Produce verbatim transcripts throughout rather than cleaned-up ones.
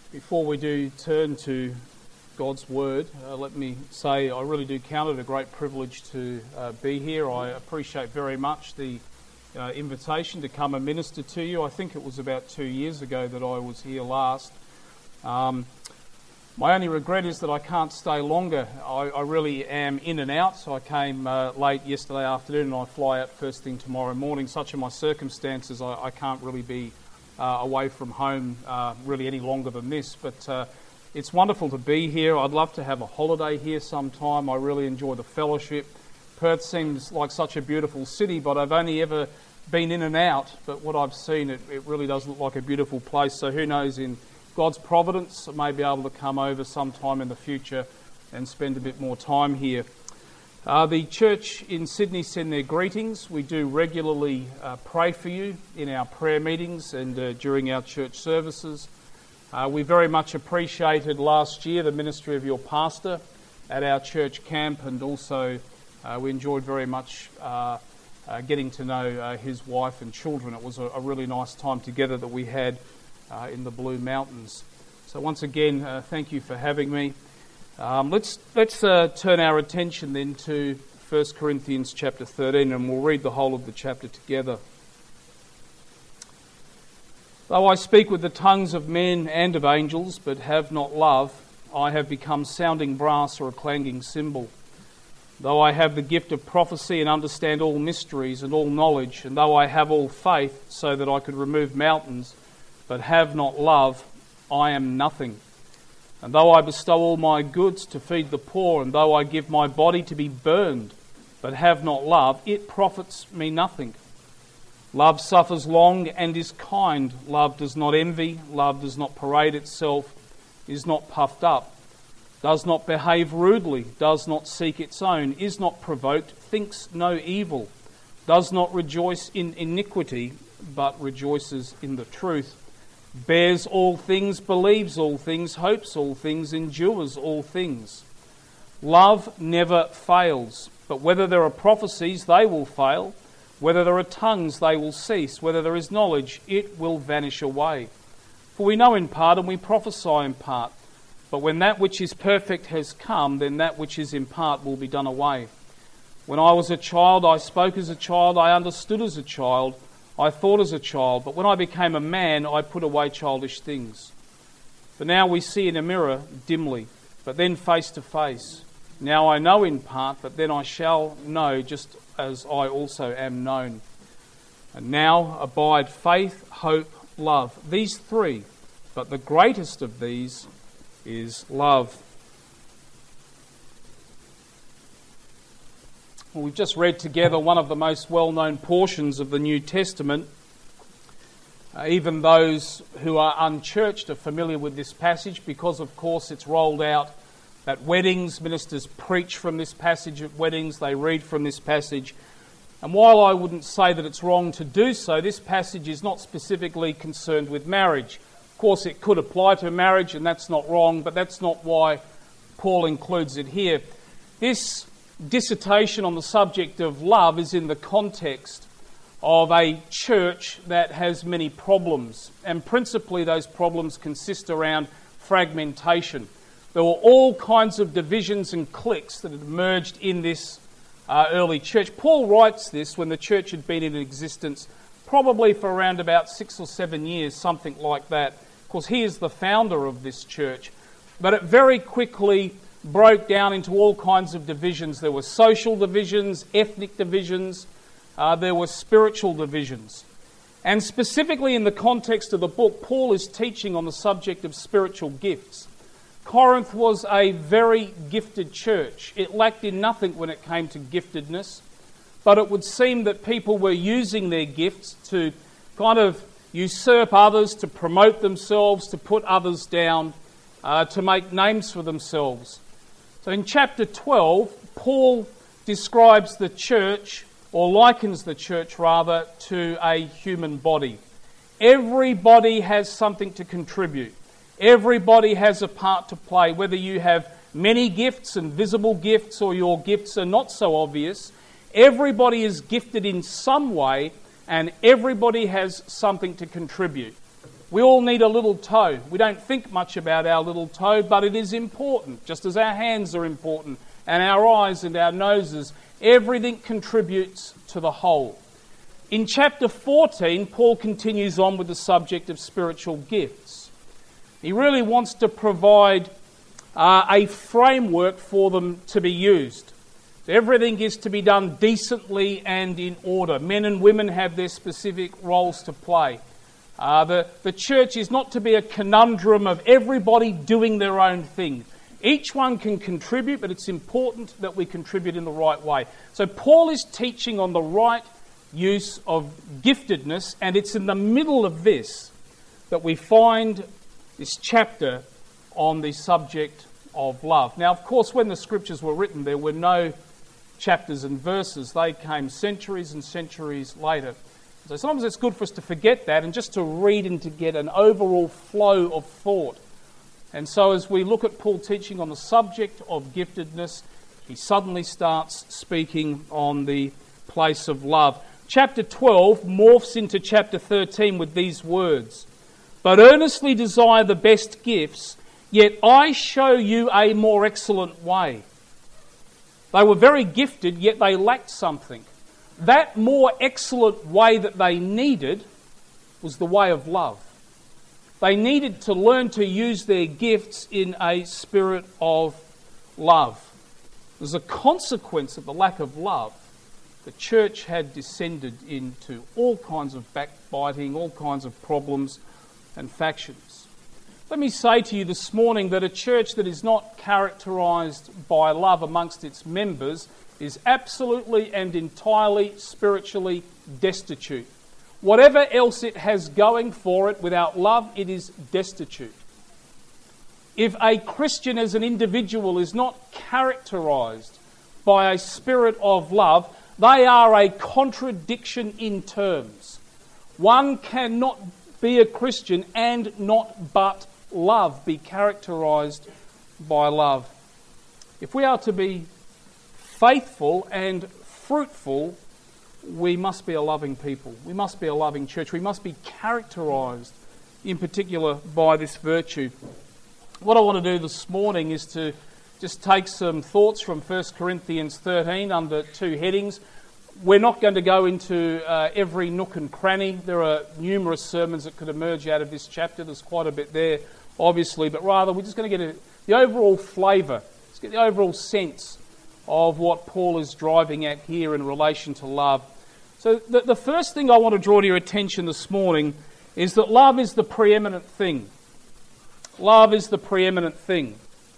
Before we do turn to God's Word, uh, let me say I really do count it a great privilege to uh, be here. I appreciate very much the uh, invitation to come and minister to you. I think it was about two years ago that I was here last. Um, my only regret is that I can't stay longer. I, I really am in and out, so I came uh, late yesterday afternoon and I fly out first thing tomorrow morning. Such are my circumstances, I, I can't really be Uh, away from home uh, really any longer than this, but uh, it's wonderful to be here. I'd love to have a holiday here sometime. I really enjoy the fellowship. Perth seems like such a beautiful city, but I've only ever been in and out, but what I've seen, it, it really does look like a beautiful place. So who knows, in God's providence, I may be able to come over sometime in the future and spend a bit more time here. Uh, the church in Sydney send their greetings. We do regularly uh, pray for you in our prayer meetings and uh, during our church services. Uh, we very much appreciated last year the ministry of your pastor at our church camp, and also uh, we enjoyed very much uh, uh, getting to know uh, his wife and children. It was a, a really nice time together that we had uh, in the Blue Mountains. So once again, uh, thank you for having me. Um, let's let's uh, turn our attention then to First Corinthians chapter thirteen, and we'll read the whole of the chapter together. Though I speak with the tongues of men and of angels, but have not love, I have become sounding brass or a clanging cymbal. Though I have the gift of prophecy and understand all mysteries and all knowledge, and though I have all faith so that I could remove mountains, but have not love, I am nothing. And though I bestow all my goods to feed the poor, and though I give my body to be burned, but have not love, it profits me nothing. Love suffers long and is kind. Love does not envy. Love does not parade itself, is not puffed up, does not behave rudely, does not seek its own, is not provoked, thinks no evil, does not rejoice in iniquity, but rejoices in the truth. Bears all things, believes all things, hopes all things, endures all things. Love never fails, but whether there are prophecies, they will fail. Whether there are tongues, they will cease. Whether there is knowledge, it will vanish away. For we know in part and we prophesy in part. But when that which is perfect has come, then that which is in part will be done away. When I was a child, I spoke as a child, I understood as a child, I thought as a child, but when I became a man, I put away childish things. For now we see in a mirror dimly, but then face to face. Now I know in part, but then I shall know just as I also am known. And now abide faith, hope, love. These three, but the greatest of these is love. Well, we've just read together one of the most well-known portions of the New Testament. Uh, even those who are unchurched are familiar with this passage because, of course, it's rolled out at weddings. Ministers preach from this passage at weddings. They read from this passage. And while I wouldn't say that it's wrong to do so, this passage is not specifically concerned with marriage. Of course, it could apply to marriage, and that's not wrong, but that's not why Paul includes it here. This dissertation on the subject of love is in the context of a church that has many problems, and principally those problems consist around fragmentation. There were all kinds of divisions and cliques that had emerged in this uh, early church. Paul writes this when the church had been in existence probably for around about six or seven years, something like that. Of course, he is the founder of this church, but it very quickly broke down into all kinds of divisions. There were social divisions, ethnic divisions, uh, there were spiritual divisions. And specifically in the context of the book, Paul is teaching on the subject of spiritual gifts. Corinth was a very gifted church. It lacked in nothing when it came to giftedness, but it would seem that people were using their gifts to kind of usurp others, to promote themselves, to put others down, uh, to make names for themselves. So in chapter twelve, Paul describes the church, or likens the church rather, to a human body. Everybody has something to contribute. Everybody has a part to play, whether you have many gifts and visible gifts or your gifts are not so obvious. Everybody is gifted in some way and everybody has something to contribute. We all need a little toe. We don't think much about our little toe, but it is important, just as our hands are important, and our eyes and our noses. Everything contributes to the whole. In chapter fourteen, Paul continues on with the subject of spiritual gifts. He really wants to provide uh, a framework for them to be used. Everything is to be done decently and in order. Men and women have their specific roles to play. Uh, the, the church is not to be a conundrum of everybody doing their own thing. Each one can contribute, but it's important that we contribute in the right way. So Paul is teaching on the right use of giftedness, and it's in the middle of this that we find this chapter on the subject of love. Now, of course, when the scriptures were written, there were no chapters and verses. They came centuries and centuries later. So sometimes it's good for us to forget that and just to read and to get an overall flow of thought. And so as we look at Paul teaching on the subject of giftedness, he suddenly starts speaking on the place of love. Chapter twelve morphs into chapter thirteen with these words: "But earnestly desire the best gifts, yet I show you a more excellent way." They were very gifted, yet they lacked something. That more excellent way that they needed was the way of love. They needed to learn to use their gifts in a spirit of love. As a consequence of the lack of love, the church had descended into all kinds of backbiting, all kinds of problems and factions. Let me say to you this morning that a church that is not characterised by love amongst its members is absolutely and entirely spiritually destitute. Whatever else it has going for it, without love, it is destitute. If a Christian as an individual is not characterised by a spirit of love, they are a contradiction in terms. One cannot be a Christian and not but love, be characterised by love. If we are to be faithful and fruitful, we must be a loving people. We must be a loving church. We must be characterised in particular by this virtue. What I want to do this morning is to just take some thoughts from First Corinthians thirteen under two headings. We're not going to go into uh, every nook and cranny. There are numerous sermons that could emerge out of this chapter. There's quite a bit there, obviously, but rather we're just going to get a, the overall flavour, let's get the overall sense of what Paul is driving at here in relation to love. So the, the first thing I want to draw to your attention this morning is that love is the preeminent thing. Love is the preeminent thing.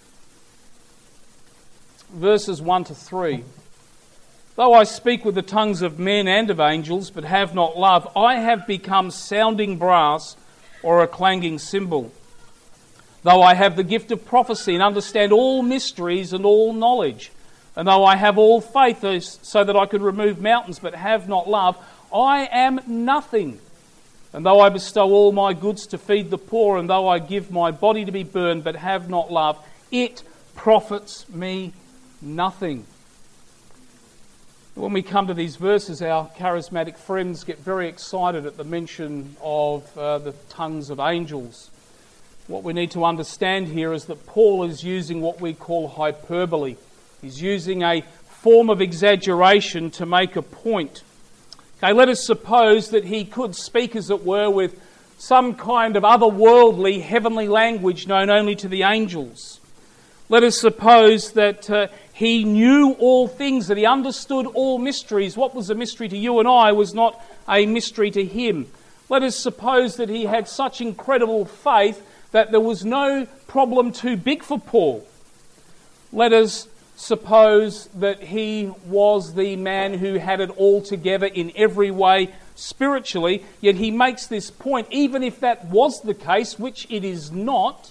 Verses one to three. "Though I speak with the tongues of men and of angels, but have not love, I have become sounding brass or a clanging cymbal. Though I have the gift of prophecy and understand all mysteries and all knowledge, and though I have all faith so that I could remove mountains but have not love, I am nothing. And though I bestow all my goods to feed the poor, and though I give my body to be burned but have not love, it profits me nothing." When we come to these verses, our charismatic friends get very excited at the mention of uh, the tongues of angels. What we need to understand here is that Paul is using what we call hyperbole. He's using a form of exaggeration to make a point. Okay, let us suppose that he could speak, as it were, with some kind of otherworldly, heavenly language known only to the angels. Let us suppose that uh, he knew all things, that he understood all mysteries. What was a mystery to you and I was not a mystery to him. Let us suppose that he had such incredible faith that there was no problem too big for Paul. Let us suppose that he was the man who had it all together in every way spiritually, yet he makes this point, even if that was the case, which it is not,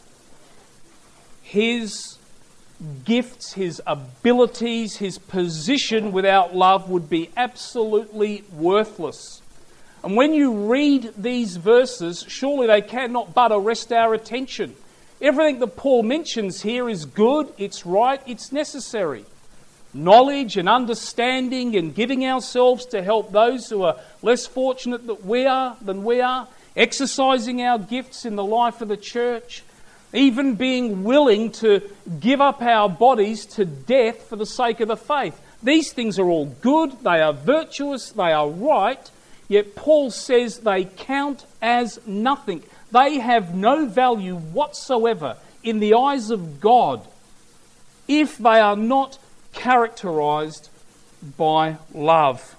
his gifts, his abilities, his position without love would be absolutely worthless. And when you read these verses, surely they cannot but arrest our attention. Everything that Paul mentions here is good, it's right, it's necessary. Knowledge and understanding and giving ourselves to help those who are less fortunate that we are than we are. exercising our gifts in the life of the church, even being willing to give up our bodies to death for the sake of the faith. These things are all good, they are virtuous, they are right, yet Paul says they count as nothing. They have no value whatsoever in the eyes of God if they are not characterised by love.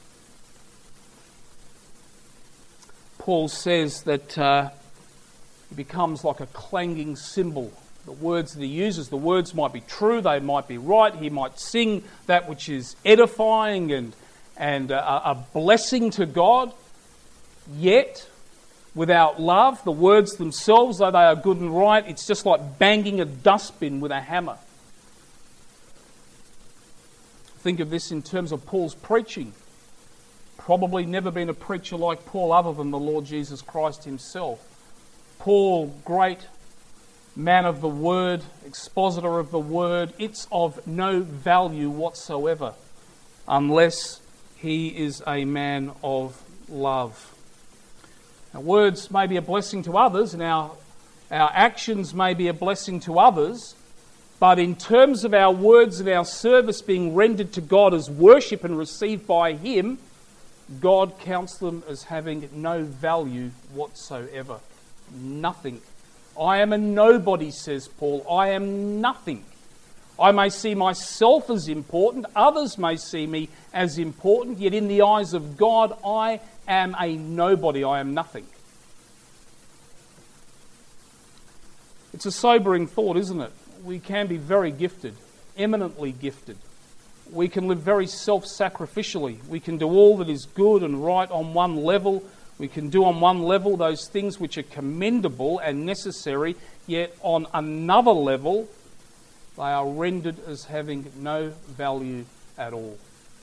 Paul says that uh, it becomes like a clanging cymbal. The words that he uses, the words might be true, they might be right. He might sing that which is edifying and, and a, a blessing to God. Yet, without love, the words themselves, though they are good and right, it's just like banging a dustbin with a hammer. Think of this in terms of Paul's preaching. Probably never been a preacher like Paul other than the Lord Jesus Christ himself. Paul, great man of the word, expositor of the word, it's of no value whatsoever unless he is a man of love. Now, words may be a blessing to others, and our, our actions may be a blessing to others, but in terms of our words and our service being rendered to God as worship and received by Him, God counts them as having no value whatsoever. Nothing. I am a nobody, says Paul. I am nothing. I may see myself as important, others may see me as important, yet in the eyes of God, I am a nobody. I am nothing. It's a sobering thought, isn't it? We can be very gifted, eminently gifted. We can live very self-sacrificially. We can do all that is good and right on one level. We can do on one level those things which are commendable and necessary, yet on another level they are rendered as having no value at all.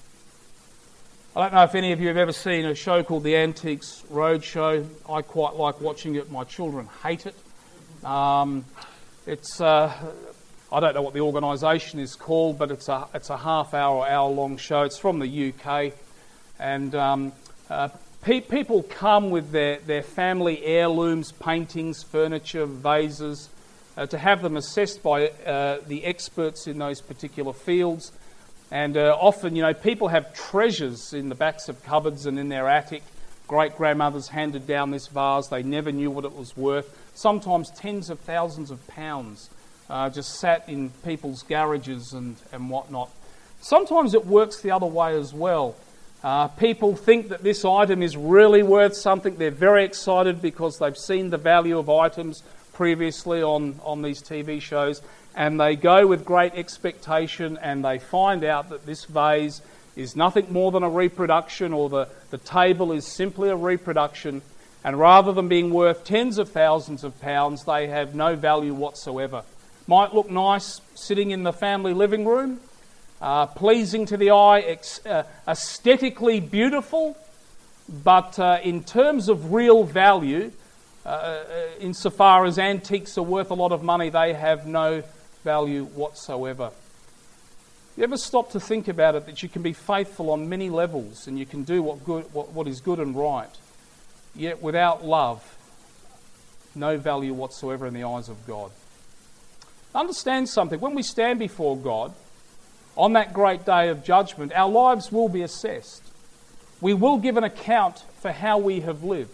I don't know if any of you have ever seen a show called The Antiques Roadshow. I quite like watching it. My children hate it. Um, it's uh, I don't know what the organisation is called, but it's a it's a half hour or hour long show. It's from the U K, and um, uh, pe- people come with their, their family heirlooms, paintings, furniture, vases, uh, to have them assessed by uh, the experts in those particular fields. And uh, often, you know, people have treasures in the backs of cupboards and in their attic. Great-grandmothers handed down this vase. They never knew what it was worth. Sometimes tens of thousands of pounds uh, just sat in people's garages and, and whatnot. Sometimes it works the other way as well. Uh, people think that this item is really worth something. They're very excited because they've seen the value of items previously on, on these T V shows, and they go with great expectation and they find out that this vase is nothing more than a reproduction, or the, the table is simply a reproduction, and rather than being worth tens of thousands of pounds, they have no value whatsoever. Might look nice sitting in the family living room, uh, pleasing to the eye, ex- uh, aesthetically beautiful, but uh, in terms of real value, uh, insofar as antiques are worth a lot of money, they have no value whatsoever. You ever stop to think about it, that you can be faithful on many levels and you can do what good, what, what is good and right, yet without love, no value whatsoever in the eyes of God. Understand something. When we stand before God on that great day of judgment, our lives will be assessed. We will give an account for how we have lived.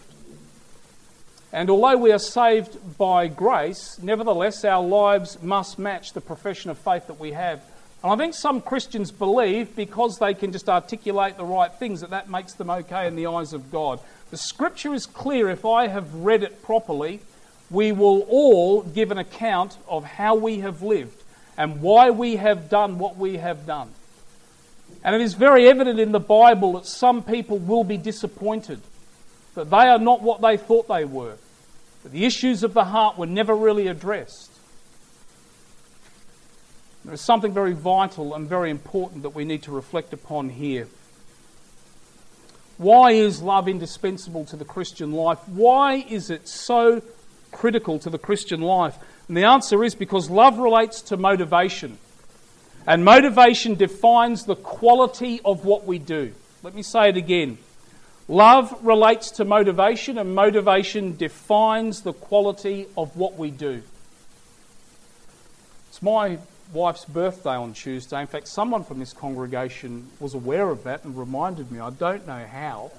And although we are saved by grace, nevertheless our lives must match the profession of faith that we have. And I think some Christians believe, because they can just articulate the right things, that that makes them okay in the eyes of God. The Scripture is clear. If I have read it properly, we will all give an account of how we have lived and why we have done what we have done. And it is very evident in the Bible that some people will be disappointed, that they are not what they thought they were, that the issues of the heart were never really addressed. There is something very vital and very important that we need to reflect upon here. Why is love indispensable to the Christian life? Why is it so critical to the Christian life? And the answer is because love relates to motivation. And motivation defines the quality of what we do. Let me say it again. Love relates to motivation, and motivation defines the quality of what we do. It's my wife's birthday on Tuesday. In fact, someone from this congregation was aware of that and reminded me. I don't know how.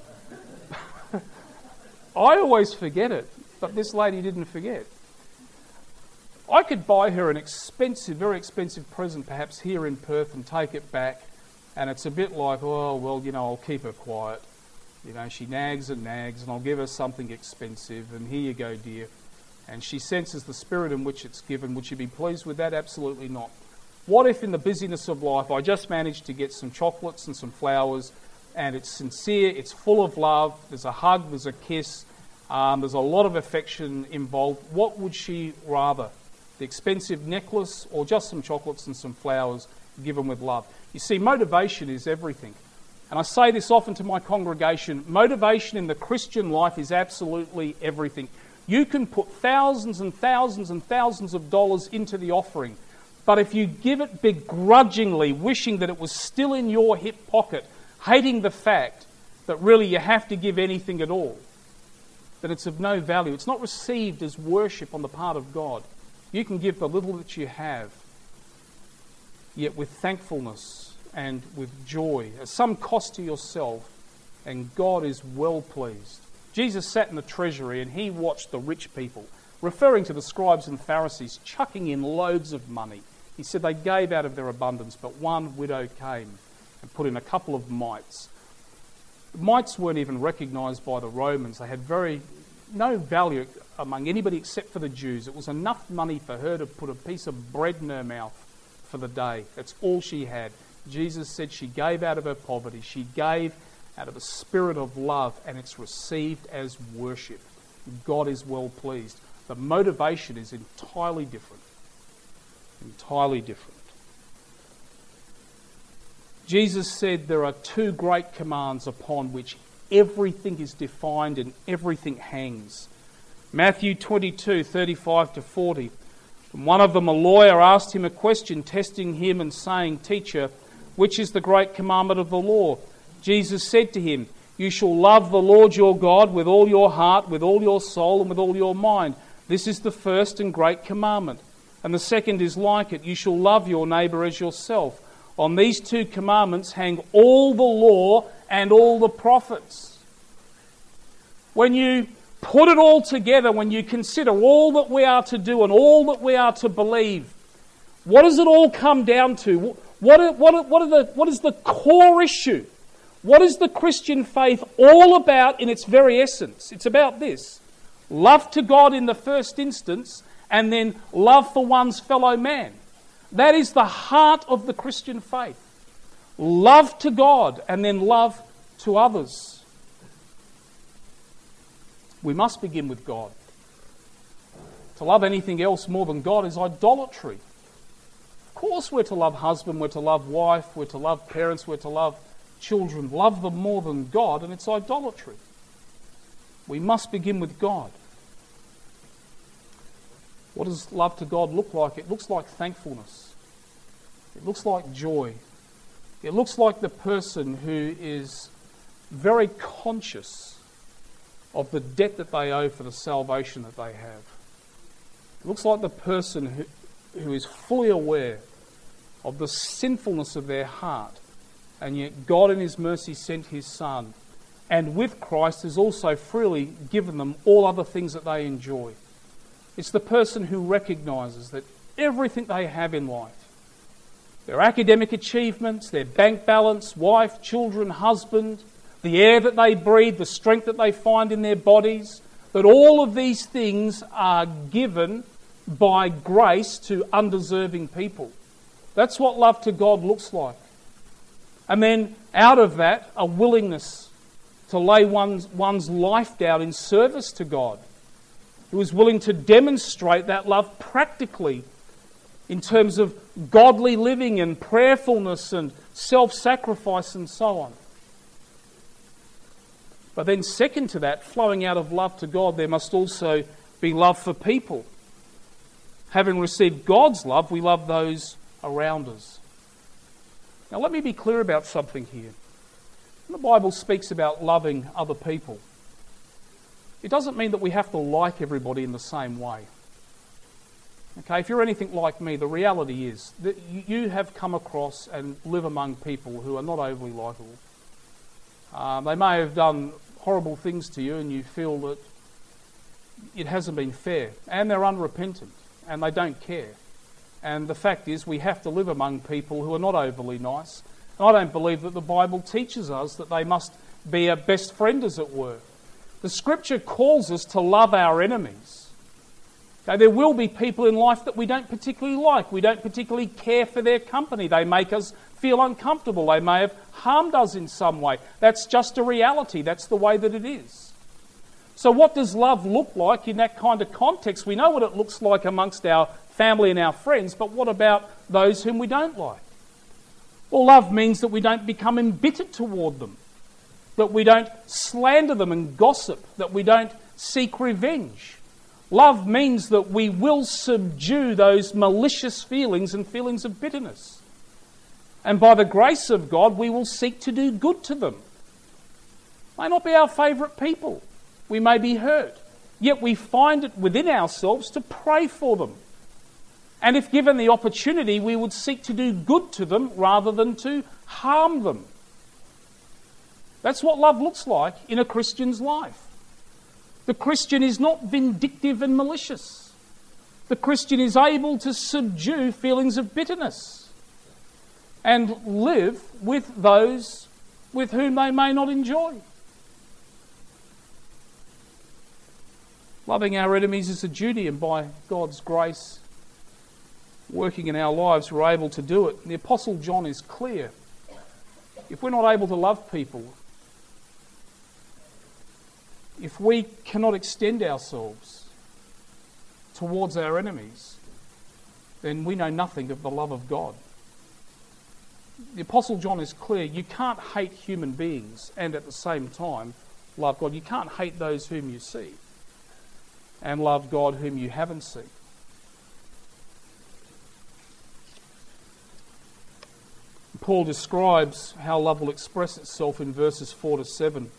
I always forget it, but this lady didn't forget. I could buy her an expensive, very expensive present, perhaps here in Perth, and take it back, and it's a bit like, oh, well, you know, I'll keep her quiet. You know, she nags and nags, and I'll give her something expensive, and here you go, dear. And she senses the spirit in which it's given. Would she be pleased with that? Absolutely not. What if in the busyness of life I just managed to get some chocolates and some flowers, and it's sincere, it's full of love, there's a hug, there's a kiss, um, there's a lot of affection involved. What would she rather? The expensive necklace or just some chocolates and some flowers given with love? You see, motivation is everything. And I say this often to my congregation, motivation in the Christian life is absolutely everything. You can put thousands and thousands and thousands of dollars into the offering, but if you give it begrudgingly, wishing that it was still in your hip pocket, hating the fact that really you have to give anything at all, then it's of no value. It's not received as worship on the part of God. You can give the little that you have, yet with thankfulness and with joy, at some cost to yourself, and God is well pleased. Jesus sat in the treasury and he watched the rich people, referring to the scribes and Pharisees, chucking in loads of money. He said they gave out of their abundance, but one widow came and put in a couple of mites. The mites weren't even recognised by the Romans. They had very no value among anybody except for the Jews. It was enough money for her to put a piece of bread in her mouth for the day. That's all she had. Jesus said she gave out of her poverty. She gave out of a spirit of love, and it's received as worship. God is well pleased. The motivation is entirely different. Entirely different. Jesus said there are two great commands upon which everything is defined and everything hangs. Matthew twenty-two, thirty-five to forty. And one of them, a lawyer, asked him a question, testing him and saying, "Teacher, which is the great commandment of the law?" Jesus said to him, "You shall love the Lord your God with all your heart, with all your soul, and with all your mind. This is the first and great commandment. And the second is like it. You shall love your neighbour as yourself. On these two commandments hang all the law and all the prophets." When you put it all together, when you consider all that we are to do and all that we are to believe, what does it all come down to? What, are, what, are, what, are the, what is the core issue? What is the Christian faith all about in its very essence? It's about this. Love to God in the first instance, and then love for one's fellow man. That is the heart of the Christian faith. Love to God and then love to others. We must begin with God. To love anything else more than God is idolatry. Of course we're to love husband, we're to love wife, we're to love parents, we're to love children. Love them more than God, and it's idolatry. We must begin with God. What does love to God look like? It looks like thankfulness. It looks like joy. It looks like the person who is very conscious of the debt that they owe for the salvation that they have. It looks like the person who, who is fully aware of the sinfulness of their heart, and yet God in His mercy sent His Son, and with Christ has also freely given them all other things that they enjoy. It's the person who recognises that everything they have in life, their academic achievements, their bank balance, wife, children, husband, the air that they breathe, the strength that they find in their bodies, that all of these things are given by grace to undeserving people. That's what love to God looks like. And then out of that, a willingness to lay one's, one's life down in service to God, who is willing to demonstrate that love practically in terms of godly living and prayerfulness and self-sacrifice and so on. But then second to that, flowing out of love to God, there must also be love for people. Having received God's love, we love those around us. Now let me be clear about something here. When the Bible speaks about loving other people, it doesn't mean that we have to like everybody in the same way. Okay, if you're anything like me, the reality is that you have come across and live among people who are not overly likeable. Uh, they may have done horrible things to you and you feel that it hasn't been fair, and they're unrepentant and they don't care. And the fact is we have to live among people who are not overly nice. And I don't believe that the Bible teaches us that they must be a best friend, as it were. The Scripture calls us to love our enemies. Okay, there will be people in life that we don't particularly like. We don't particularly care for their company. They make us feel uncomfortable. They may have harmed us in some way. That's just a reality. That's the way that it is. So what does love look like in that kind of context? We know what it looks like amongst our family and our friends, but what about those whom we don't like? Well, love means that we don't become embittered toward them, that we don't slander them and gossip, that we don't seek revenge. Love means that we will subdue those malicious feelings and feelings of bitterness. And by the grace of God, we will seek to do good to them. May not be our favourite people. We may be hurt. Yet we find it within ourselves to pray for them. And if given the opportunity, we would seek to do good to them rather than to harm them. That's what love looks like in a Christian's life. The Christian is not vindictive and malicious. The Christian is able to subdue feelings of bitterness and live with those with whom they may not enjoy. Loving our enemies is a duty, and by God's grace working in our lives, we're able to do it. And the Apostle John is clear. If we're not able to love people, if we cannot extend ourselves towards our enemies, then we know nothing of the love of God. The Apostle John is clear. You can't hate human beings and at the same time love God. You can't hate those whom you see and love God whom you haven't seen. Paul describes how love will express itself in verses four to seven.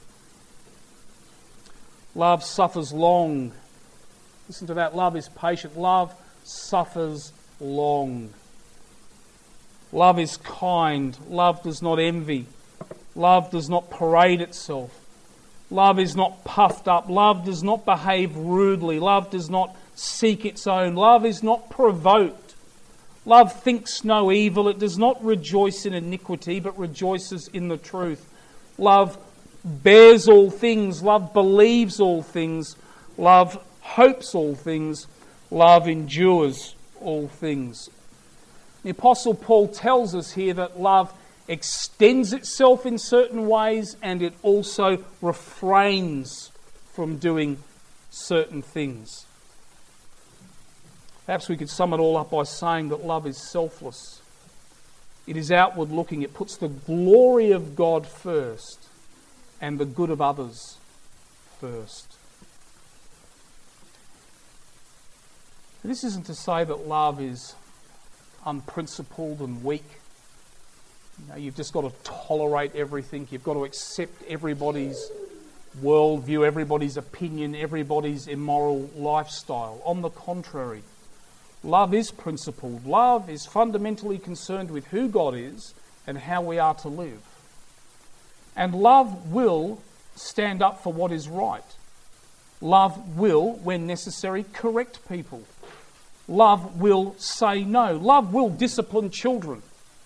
Love suffers long. Listen to that. Love is patient. Love suffers long. Love is kind. Love does not envy. Love does not parade itself. Love is not puffed up. Love does not behave rudely. Love does not seek its own. Love is not provoked. Love thinks no evil. It does not rejoice in iniquity, but rejoices in the truth. Love bears all things. Love believes all things. Love hopes all things. Love endures all things. The Apostle Paul tells us here that love extends itself in certain ways and it also refrains from doing certain things. Perhaps we could sum it all up by saying that love is selfless. It is outward looking. It puts the glory of God first and the good of others first. This isn't to say that love is unprincipled and weak. You know, you've just got to tolerate everything. You've got to accept everybody's worldview, everybody's opinion, everybody's immoral lifestyle. On the contrary, love is principled. Love is fundamentally concerned with who God is and how we are to live. And love will stand up for what is right. Love will, when necessary, correct people. Love will say no. Love will discipline children.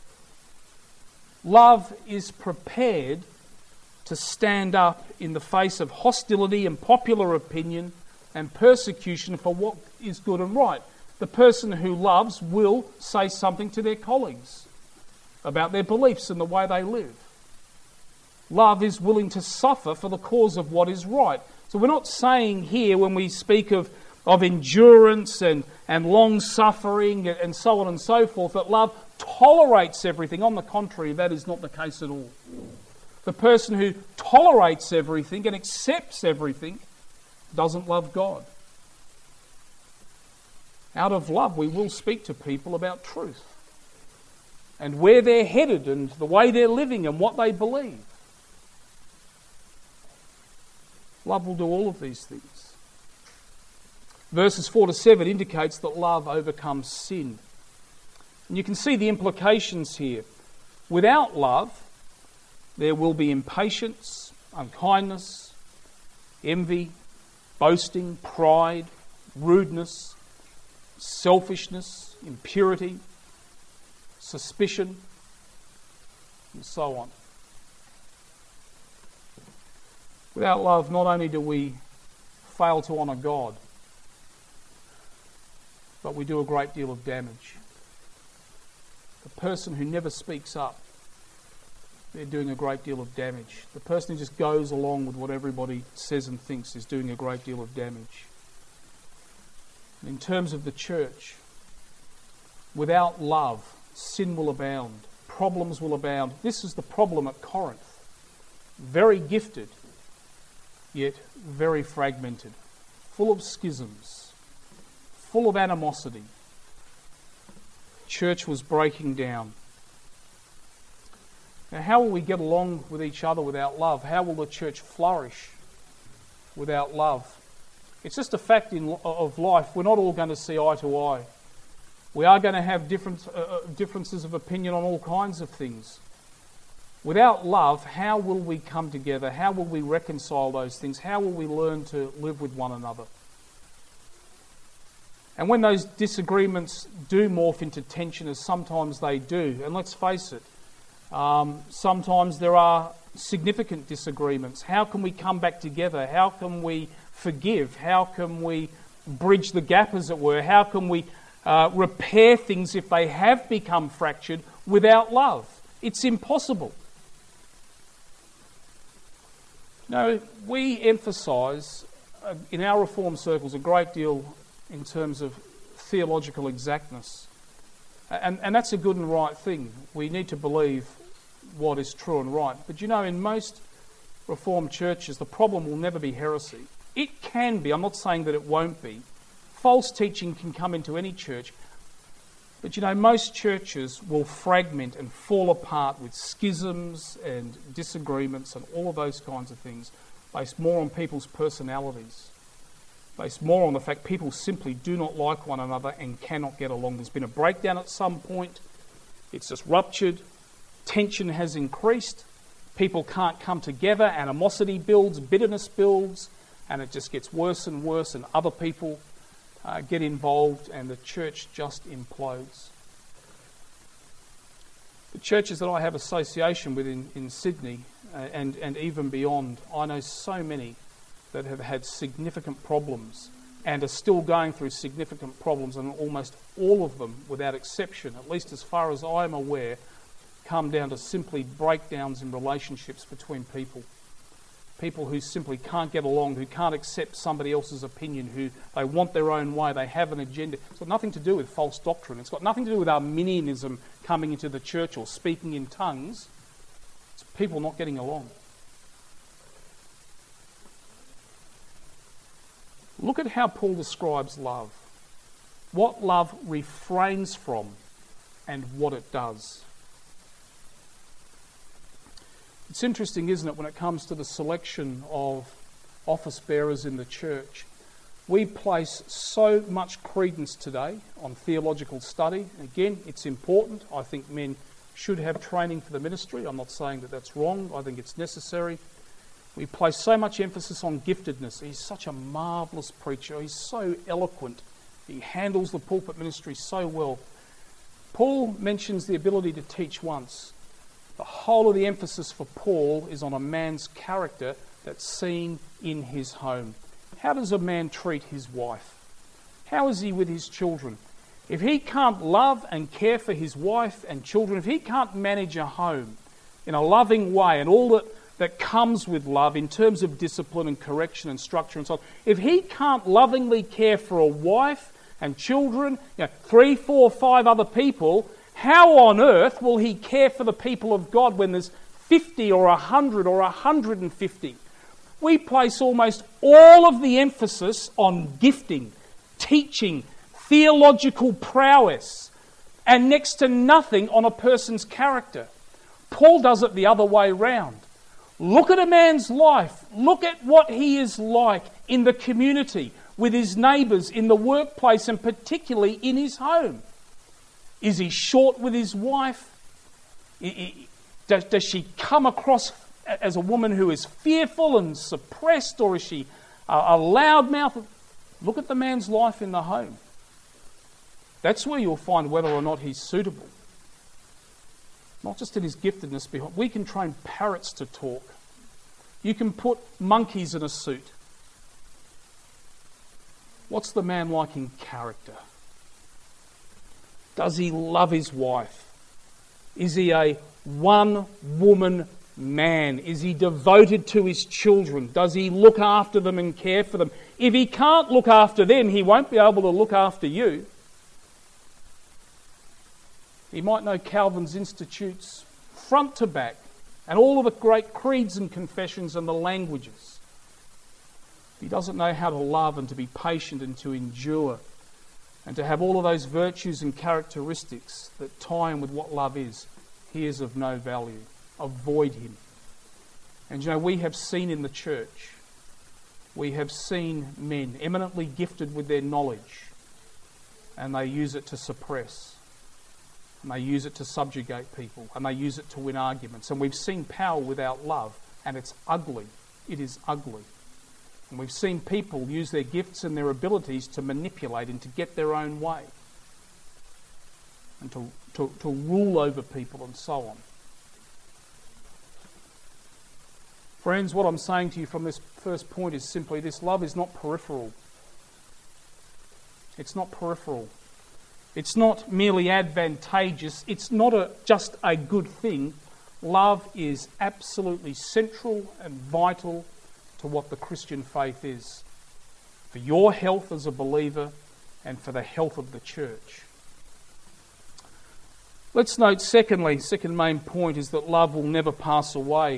Love is prepared to stand up in the face of hostility and popular opinion and persecution for what is good and right. The person who loves will say something to their colleagues about their beliefs and the way they live. Love is willing to suffer for the cause of what is right. So we're not saying here when we speak of, of endurance and, and long-suffering and so on and so forth that love tolerates everything. On the contrary, that is not the case at all. The person who tolerates everything and accepts everything doesn't love God. Out of love, we will speak to people about truth and where they're headed and the way they're living and what they believe. Love will do all of these things. Verses four to seven indicates that love overcomes sin. And you can see the implications here. Without love, there will be impatience, unkindness, envy, boasting, pride, rudeness, selfishness, impurity, suspicion, and so on. Without love, not only do we fail to honour God, but we do a great deal of damage. The person who never speaks up, they're doing a great deal of damage. The person who just goes along with what everybody says and thinks is doing a great deal of damage. And in terms of the church, without love, sin will abound, problems will abound. This is the problem at Corinth. Very gifted, yet very fragmented, full of schisms, full of animosity. Church was breaking down. Now, how will we get along with each other without love? How will the church flourish without love? It's just a fact in, of life. We're not all going to see eye to eye. We are going to have different, uh, differences of opinion on all kinds of things. Without love, how will we come together? How will we reconcile those things? How will we learn to live with one another? And when those disagreements do morph into tension, as sometimes they do, and let's face it, um, sometimes there are significant disagreements. How can we come back together? How can we forgive? How can we bridge the gap, as it were? How can we uh, repair things if they have become fractured without love? It's impossible. No, we emphasise uh, in our reform circles a great deal in terms of theological exactness. And, and that's a good and right thing. We need to believe what is true and right. But you know, in most Reformed churches, the problem will never be heresy. It can be, I'm not saying that it won't be. False teaching can come into any church. But you know, most churches will fragment and fall apart with schisms and disagreements and all of those kinds of things, based more on people's personalities, based more on the fact people simply do not like one another and cannot get along. There's been a breakdown at some point, it's just ruptured, tension has increased, people can't come together, animosity builds, bitterness builds, and it just gets worse and worse, and other people uh, get involved, and the church just implodes. The churches that I have association with in, in Sydney uh, and, and even beyond, I know so many that have had significant problems and are still going through significant problems, and almost all of them, without exception, at least as far as I'm aware, come down to simply breakdowns in relationships between people. People who simply can't get along, who can't accept somebody else's opinion, who they want their own way, they have an agenda. It's got nothing to do with false doctrine. It's got nothing to do with Arminianism coming into the church or speaking in tongues. It's people not getting along. Look at how Paul describes love. What love refrains from and what it does. It's interesting, isn't it, when it comes to the selection of office bearers in the church. We place so much credence today on theological study. Again, it's important. I think men should have training for the ministry. I'm not saying that that's wrong. I think it's necessary. We place so much emphasis on giftedness. He's such a marvellous preacher. He's so eloquent. He handles the pulpit ministry so well. Paul mentions the ability to teach once. The whole of the emphasis for Paul is on a man's character that's seen in his home. How does a man treat his wife? How is he with his children? If he can't love and care for his wife and children, if he can't manage a home in a loving way and all that, that comes with love in terms of discipline and correction and structure and so on, if he can't lovingly care for a wife and children, you know, three, four, five other people, how on earth will he care for the people of God when there's fifty or one hundred or one hundred fifty? We place almost all of the emphasis on gifting, teaching, theological prowess, and next to nothing on a person's character. Paul does it the other way round. Look at a man's life. Look at what he is like in the community, with his neighbours, in the workplace, and particularly in his home. Is he short with his wife? Does, does she come across as a woman who is fearful and suppressed, or is she a, a loudmouth? Look at the man's life in the home. That's where you'll find whether or not he's suitable. Not just in his giftedness. Behind. We can train parrots to talk. You can put monkeys in a suit. What's the man like in character? Does he love his wife? Is he a one-woman man? Is he devoted to his children? Does he look after them and care for them? If he can't look after them, he won't be able to look after you. He might know Calvin's Institutes front to back and all of the great creeds and confessions and the languages. He doesn't know how to love and to be patient and to endure and to have all of those virtues and characteristics that tie in with what love is. He is of no value. Avoid him. And you know, we have seen in the church, we have seen men eminently gifted with their knowledge, and they use it to suppress. And they use it to subjugate people, and they use it to win arguments. And we've seen power without love, and it's ugly. It is ugly. And we've seen people use their gifts and their abilities to manipulate and to get their own way, and to, to, to rule over people and so on. Friends, what I'm saying to you from this first point is simply this: love is not peripheral. It's not peripheral. It's not merely advantageous. It's not a, just a good thing. Love is absolutely central and vital to what the Christian faith is, for your health as a believer and for the health of the church. Let's note secondly, second main point is that love will never pass away.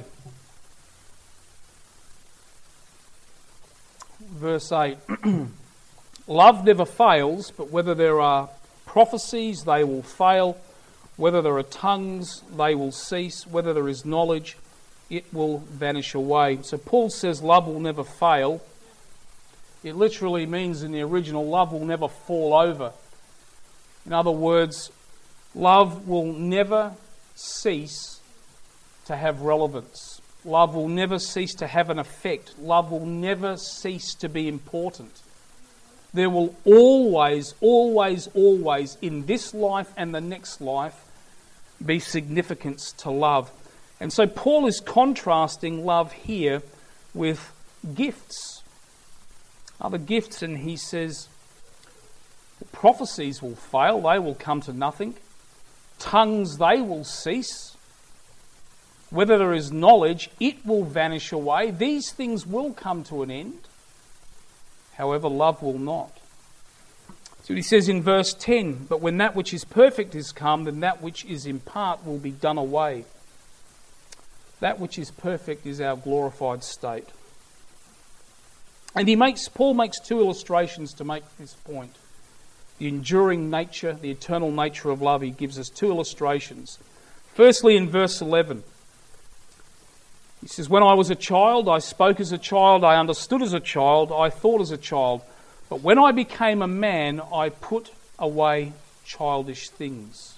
Verse eight, love never fails, but whether there are prophecies, they will fail. Whether there are tongues, they will cease. Whether there is knowledge, it will vanish away. So Paul says love will never fail. It literally means in the original, love will never fall over. In other words, love will never cease to have relevance. Love will never cease to have an effect. Love will never cease to be important. There will always, always, always, in this life and the next life, be significance to love. And so Paul is contrasting love here with gifts. Other gifts, and he says, prophecies will fail, they will come to nothing. Tongues, they will cease. Whether there is knowledge, it will vanish away. These things will come to an end. However, love will not. So he says in verse ten, but when that which is perfect is come, then that which is in part will be done away. That which is perfect is our glorified state. And he makes, Paul makes two illustrations to make this point. The enduring nature, the eternal nature of love, he gives us two illustrations. Firstly, in verse eleven, he says, when I was a child, I spoke as a child, I understood as a child, I thought as a child. But when I became a man, I put away childish things.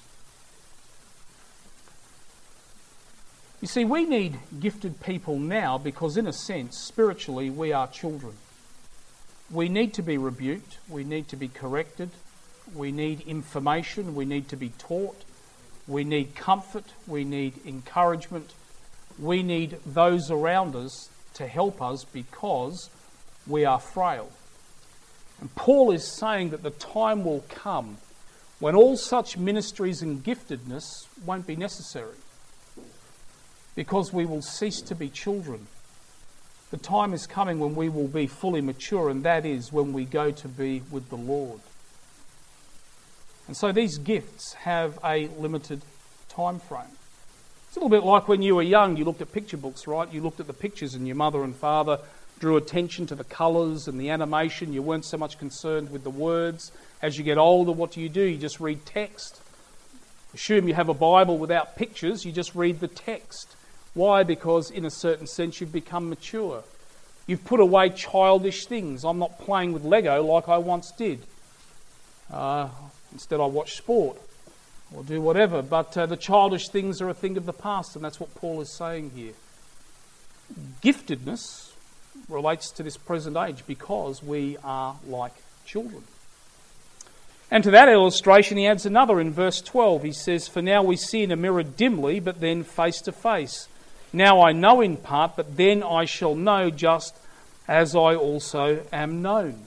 You see, we need gifted people now because, in a sense, spiritually, we are children. We need to be rebuked, we need to be corrected, we need information, we need to be taught, we need comfort, we need encouragement, we need those around us to help us because we are frail. And Paul is saying that the time will come when all such ministries and giftedness won't be necessary because we will cease to be children. The time is coming when we will be fully mature, and that is when we go to be with the Lord. And so these gifts have a limited time frame. It's a little bit like when you were young, you looked at picture books, right? You looked at the pictures and your mother and father drew attention to the colours and the animation. You weren't so much concerned with the words. As you get older, what do you do? You just read text. Assume you have a Bible without pictures, you just read the text. Why? Because in a certain sense you've become mature. You've put away childish things. I'm not playing with Lego like I once did. Uh, instead I watch sport or do whatever. But uh, the childish things are a thing of the past, and that's what Paul is saying here. Giftedness relates to this present age because we are like children. And to that illustration he adds another in verse twelve. He says, "For now we see in a mirror dimly, but then face to face. Now I know in part, but then I shall know just as I also am known."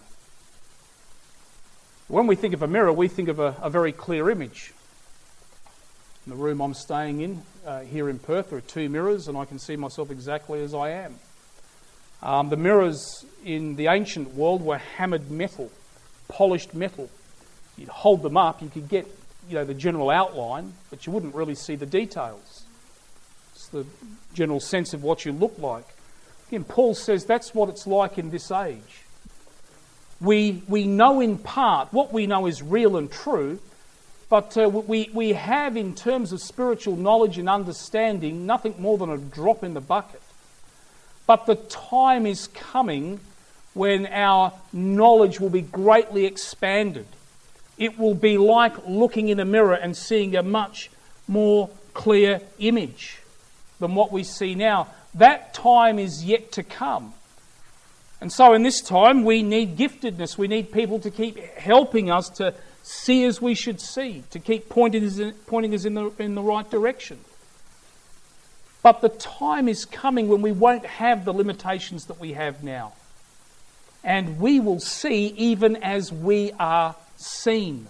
When we think of a mirror, we think of a, a very clear image. In the room I'm staying in, uh, here in Perth, there are two mirrors, and I can see myself exactly as I am. Um, the mirrors in the ancient world were hammered metal, polished metal. You'd hold them up, you could get, you know, the general outline, but you wouldn't really see the details. It's the general sense of what you look like. Again, Paul says that's what it's like in this age. We we know in part. What we know is real and true, but uh, we, we have, in terms of spiritual knowledge and understanding, nothing more than a drop in the bucket. But the time is coming when our knowledge will be greatly expanded. It will be like looking in a mirror and seeing a much more clear image than what we see now. That time is yet to come. And so in this time we need giftedness. We need people to keep helping us to see as we should see, to keep pointing us in, pointing us in the, in the right direction. But the time is coming when we won't have the limitations that we have now. And we will see even as we are seen.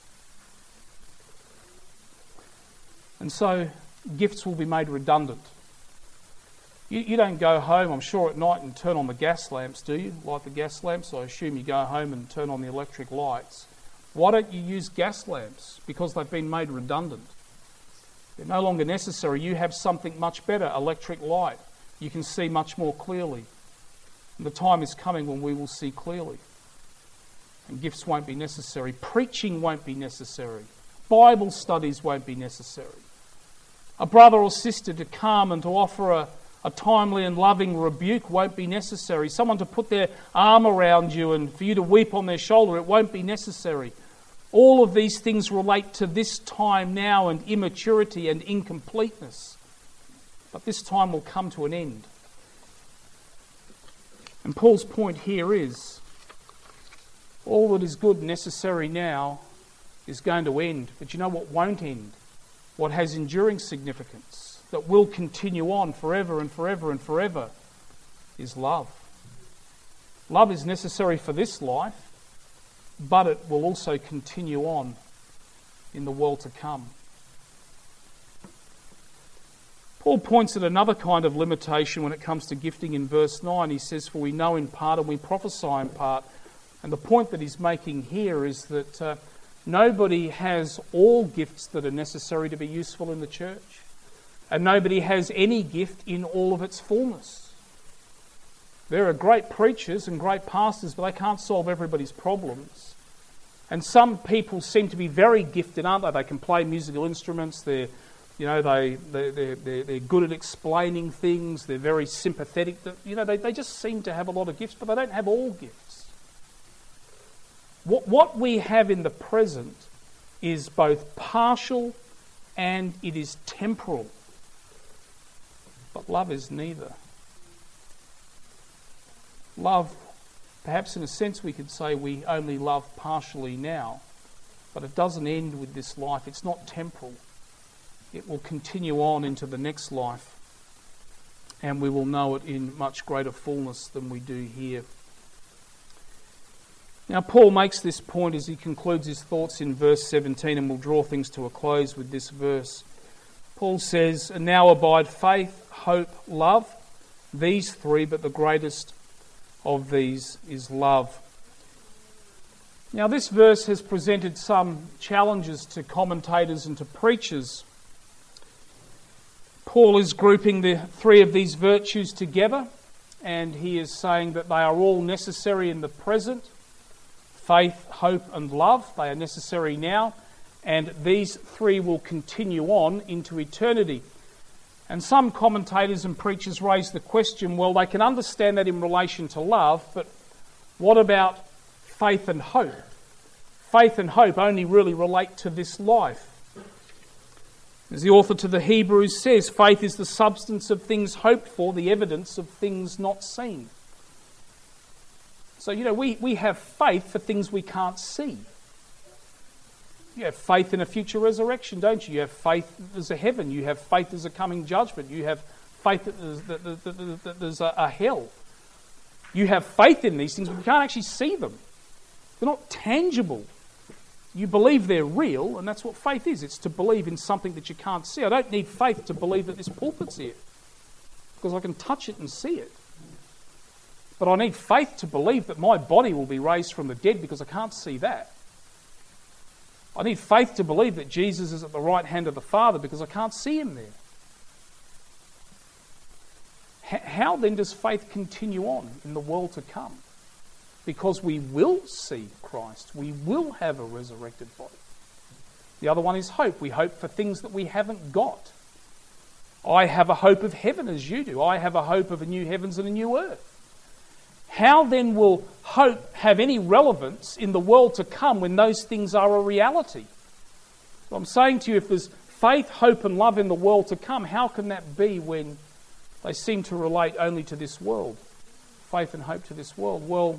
And so gifts will be made redundant. You, you don't go home, I'm sure, at night and turn on the gas lamps, do you? Light the gas lamps. I assume you go home and turn on the electric lights. Why don't you use gas lamps? Because they've been made redundant. They're no longer necessary. You have something much better, electric light. You can see much more clearly. And the time is coming when we will see clearly. And gifts won't be necessary. Preaching won't be necessary. Bible studies won't be necessary. A brother or sister to come and to offer a, a timely and loving rebuke won't be necessary. Someone to put their arm around you and for you to weep on their shoulder, it won't be necessary. All of these things relate to this time now and immaturity and incompleteness. But this time will come to an end. And Paul's point here is, all that is good and necessary now is going to end. But you know what won't end? What has enduring significance, that will continue on forever and forever and forever, is love. Love is necessary for this life, but it will also continue on in the world to come. Paul points at another kind of limitation when it comes to gifting in verse nine. He says, "For we know in part and we prophesy in part." And the point that he's making here is that uh, nobody has all gifts that are necessary to be useful in the church. And nobody has any gift in all of its fullness. There are great preachers and great pastors, but they can't solve everybody's problems. And some people seem to be very gifted, aren't they? They can play musical instruments, they're You know, they, they, they're, they're, they're good at explaining things, they're very sympathetic. You know, they, they just seem to have a lot of gifts, but they don't have all gifts. What, what we have in the present is both partial and it is temporal. But love is neither. Love, perhaps in a sense we could say we only love partially now, but it doesn't end with this life. It's not temporal. It will continue on into the next life, and we will know it in much greater fullness than we do here. Now, Paul makes this point as he concludes his thoughts in verse seventeen, and we'll draw things to a close with this verse. Paul says, "And now abide faith, hope, love, these three, but the greatest of these is love." Now, this verse has presented some challenges to commentators and to preachers. Paul is grouping the three of these virtues together, and he is saying that they are all necessary in the present. Faith, hope and love, they are necessary now, and these three will continue on into eternity. And some commentators and preachers raise the question, well, they can understand that in relation to love, but what about faith and hope? Faith and hope only really relate to this life. As the author to the Hebrews says, faith is the substance of things hoped for, the evidence of things not seen. So, you know, we, we have faith for things we can't see. You have faith in a future resurrection, don't you? You have faith that there's a heaven. You have faith there's a coming judgment. You have faith that there's, that, that, that, that there's a, a hell. You have faith in these things, but you can't actually see them. They're not tangible. You believe they're real, and that's what faith is. It's to believe in something that you can't see. I don't need faith to believe that this pulpit's here, because I can touch it and see it. But I need faith to believe that my body will be raised from the dead, because I can't see that. I need faith to believe that Jesus is at the right hand of the Father, because I can't see him there. H- how then does faith continue on in the world to come? Because we will see Christ. We will have a resurrected body. The other one is hope. We hope for things that we haven't got. I have a hope of heaven as you do. I have a hope of a new heavens and a new earth. How then will hope have any relevance in the world to come when those things are a reality? So I'm saying to you, if there's faith, hope and love in the world to come, how can that be when they seem to relate only to this world? Faith and hope to this world. Well,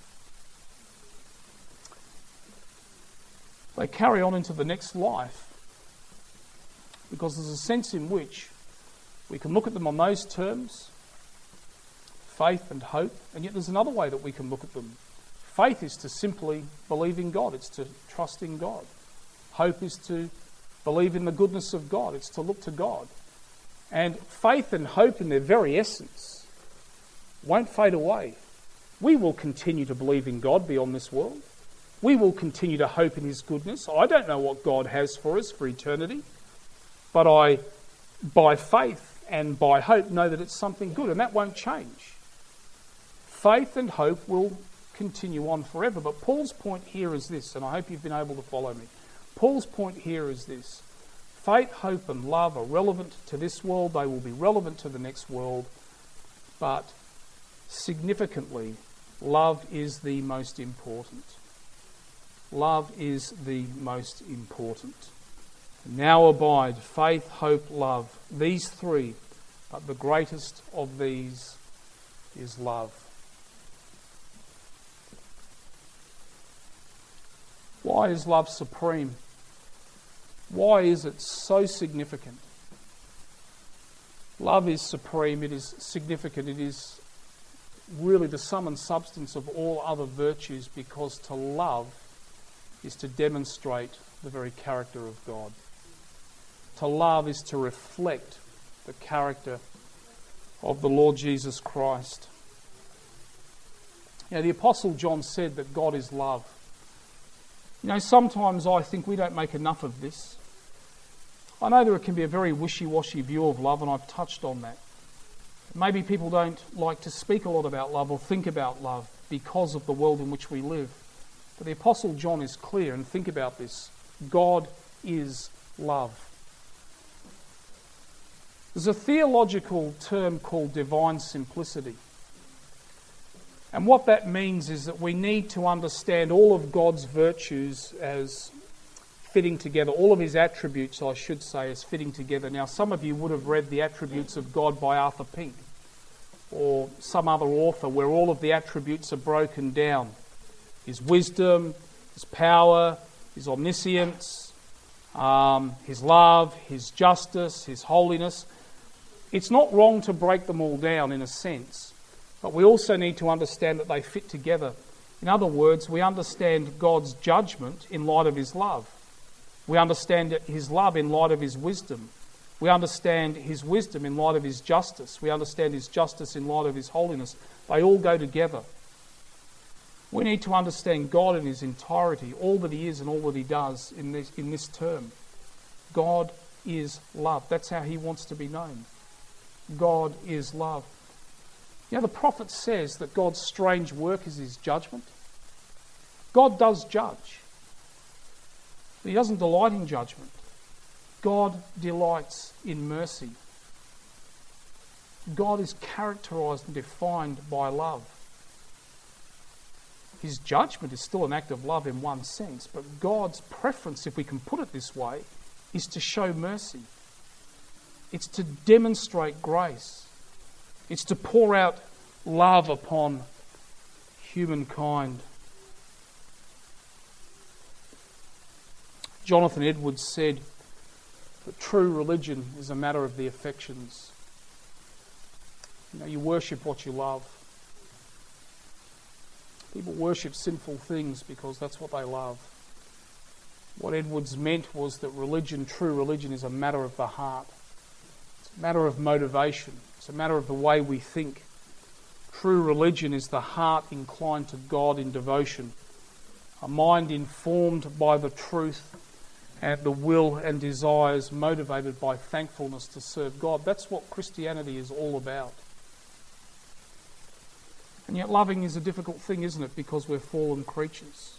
they carry on into the next life, because there's a sense in which we can look at them on those terms, faith and hope, and yet there's another way that we can look at them. Faith is to simply believe in God. It's to trust in God. Hope is to believe in the goodness of God. It's to look to God. And faith and hope in their very essence won't fade away. We will continue to believe in God beyond this world. We will continue to hope in his goodness. I don't know what God has for us for eternity, but I, by faith and by hope, know that it's something good, and that won't change. Faith and hope will continue on forever. But Paul's point here is this, and I hope you've been able to follow me. Paul's point here is this. Faith, hope and love are relevant to this world. They will be relevant to the next world. But significantly, love is the most important. Love is the most important. Now abide faith, hope, love. These three, but the greatest of these is love. Why is love supreme? Why is it so significant? Love is supreme, it is significant, it is really the sum and substance of all other virtues, because to love is to demonstrate the very character of God. To love is to reflect the character of the Lord Jesus Christ. You know, the Apostle John said that God is love. You know, sometimes I think we don't make enough of this. I know there can be a very wishy-washy view of love, and I've touched on that. Maybe people don't like to speak a lot about love or think about love because of the world in which we live. But the Apostle John is clear, and think about this. God is love. There's a theological term called divine simplicity. And what that means is that we need to understand all of God's virtues as fitting together, all of his attributes, I should say, as fitting together. Now, some of you would have read The Attributes of God by Arthur Pink, or some other author, where all of the attributes are broken down. His wisdom, his power, his omniscience, um, his love, his justice, his holiness. It's not wrong to break them all down in a sense, but we also need to understand that they fit together. In other words, we understand God's judgment in light of his love. We understand his love in light of his wisdom. We understand his wisdom in light of his justice. We understand his justice in light of his holiness. They all go together. We need to understand God in his entirety, all that he is and all that he does in this, in this term. God is love. That's how he wants to be known. God is love. You know, the prophet says that God's strange work is his judgment. God does judge, but he doesn't delight in judgment. God delights in mercy. God is characterised and defined by love. His judgment is still an act of love in one sense, but God's preference, if we can put it this way, is to show mercy. It's to demonstrate grace. It's to pour out love upon humankind. Jonathan Edwards said that true religion is a matter of the affections. You know, you worship what you love. People worship sinful things because that's what they love. What Edwards meant was that religion, true religion, is a matter of the heart. It's a matter of motivation. It's a matter of the way we think. True religion is the heart inclined to God in devotion, a mind informed by the truth, and the will and desires motivated by thankfulness to serve God. That's what Christianity is all about. And yet loving is a difficult thing, isn't it? Because we're fallen creatures.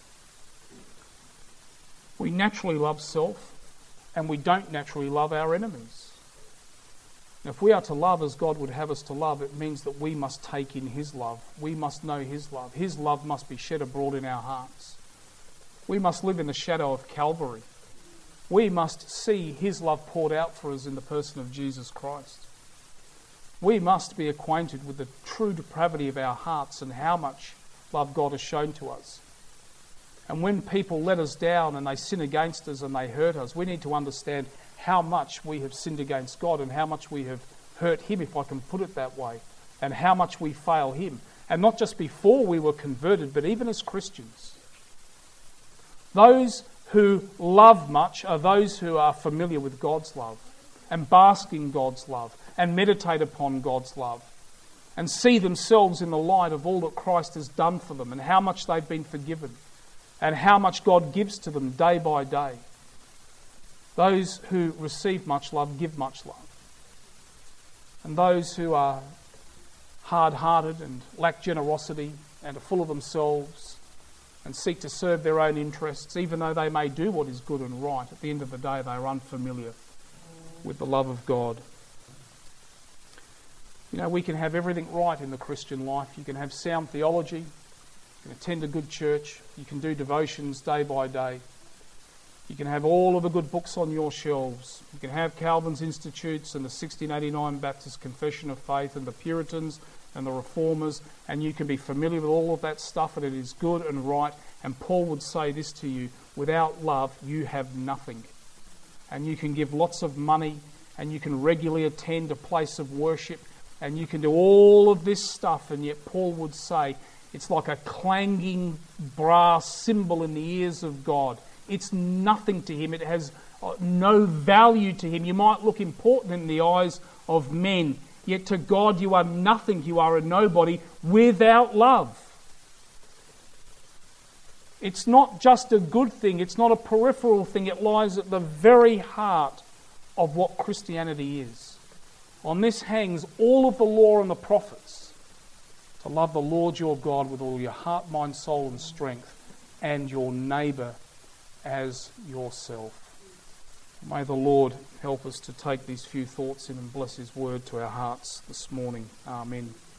We naturally love self, and we don't naturally love our enemies. Now, if we are to love as God would have us to love, it means that we must take in His love. We must know His love. His love must be shed abroad in our hearts. We must live in the shadow of Calvary. We must see His love poured out for us in the person of Jesus Christ. We must be acquainted with the true depravity of our hearts and how much love God has shown to us. And when people let us down and they sin against us and they hurt us, we need to understand how much we have sinned against God and how much we have hurt Him, if I can put it that way, and how much we fail Him. And not just before we were converted, but even as Christians. Those who love much are those who are familiar with God's love and bask in God's love and meditate upon God's love and see themselves in the light of all that Christ has done for them and how much they've been forgiven and how much God gives to them day by day. Those who receive much love give much love. And those who are hard-hearted and lack generosity and are full of themselves and seek to serve their own interests, even though they may do what is good and right, at the end of the day they are unfamiliar with the love of God. You know, we can have everything right in the Christian life. You can have sound theology, you can attend a good church, you can do devotions day by day. You can have all of the good books on your shelves. You can have Calvin's Institutes and the sixteen eighty-nine Baptist Confession of Faith and the Puritans and the Reformers, and you can be familiar with all of that stuff, and it is good and right. And Paul would say this to you: without love, you have nothing. And you can give lots of money, and you can regularly attend a place of worship, and you can do all of this stuff, and yet Paul would say it's like a clanging brass cymbal in the ears of God. It's nothing to Him. It has no value to Him. You might look important in the eyes of men, yet to God you are nothing. You are a nobody without love. It's not just a good thing. It's not a peripheral thing. It lies at the very heart of what Christianity is. On this hangs all of the law and the prophets: to love the Lord your God with all your heart, mind, soul and strength, and your neighbour as yourself. May the Lord help us to take these few thoughts in and bless His word to our hearts this morning. Amen.